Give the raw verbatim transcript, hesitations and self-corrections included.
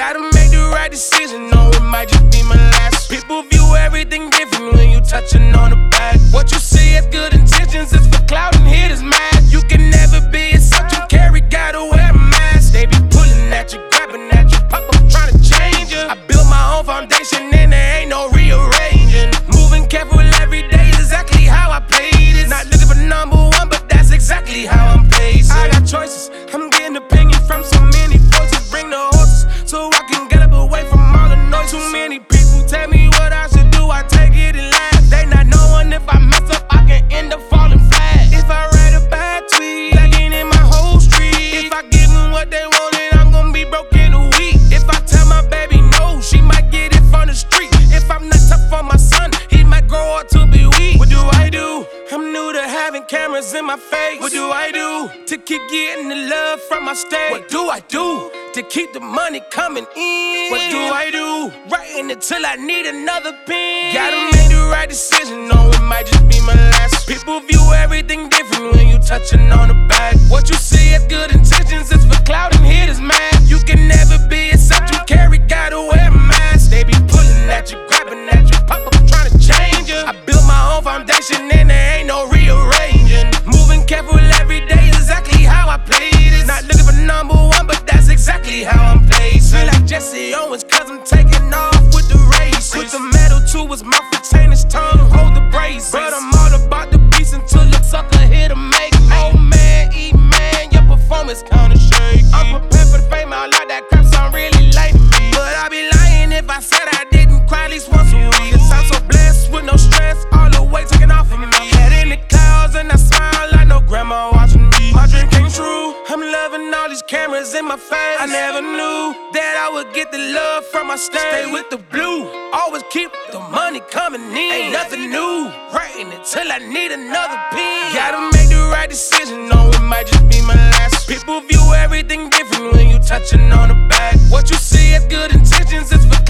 Gotta make the right decision, no, it might just be my last. People view everything different when you touching on the back. What you see as good intentions is for clout and hitters mad. You can never be a subject carry, gotta wear a mask. They be pulling at you, grabbing at you, pop up trying to change you. I built my own foundation and there ain't no rearranging. Moving careful every day is exactly how I play this. Not looking for number one, but that's exactly how I'm pacing. I got choices, I'm getting opinion from so many voices. Bring the horses so I can get up away from all the noise. Too many people tell me what I should do, I take it and laugh. They not knowing if I mess up, I can end up falling flat. If I write a bad tweet, lagging in my whole street. If I give them what they want, then I'm gonna be broke in a week. If I tell my baby no, she might get it from the street. If I'm not tough on my son, he might grow up to be weak. What do I do? I'm new to having cameras in my face. What do I do to keep getting the love from my state? What do I do to keep the money coming in? What do I do? Writing it till I need another pen. Gotta make the right decision, no, it might just be my last. People view everything different when you touching on the back. What you see as good intentions is for clout and hitters mad. You can never be a subject carry, gotta wear a mask. They be pulling at you, grabbing at you, pop up trying to change you. I built my own foundation and there ain't no rearranging. Moving careful every day is exactly how I play this. Not looking for number one, but that's exactly how I'm placed. Feel like Jesse Owens, cause I'm taking off with the race. Put the metal to his mouth, retain his tongue, hold the braces. But I'm all about the beats until the sucker hit a make. Oh man, E man, your performance kinda shaky. I'm prepared for the fame, I like that crap sound really lame to me. But I'd be lying if I said I didn't cry at least once a week. Cause I'm so blessed with no stress, all the weight taken off of me. Head in the clouds and I smile like no grandma watching me. My dream came true, I'm loving all these cameras in my face. I never knew that I would get the love from my state. Stay with the blue, always keep the money coming in. Ain't nothing new, writing it till I need another pen. Gotta make the right decision, no, it might just be my last. People view everything different when you touching on the back. What you see as good intentions is for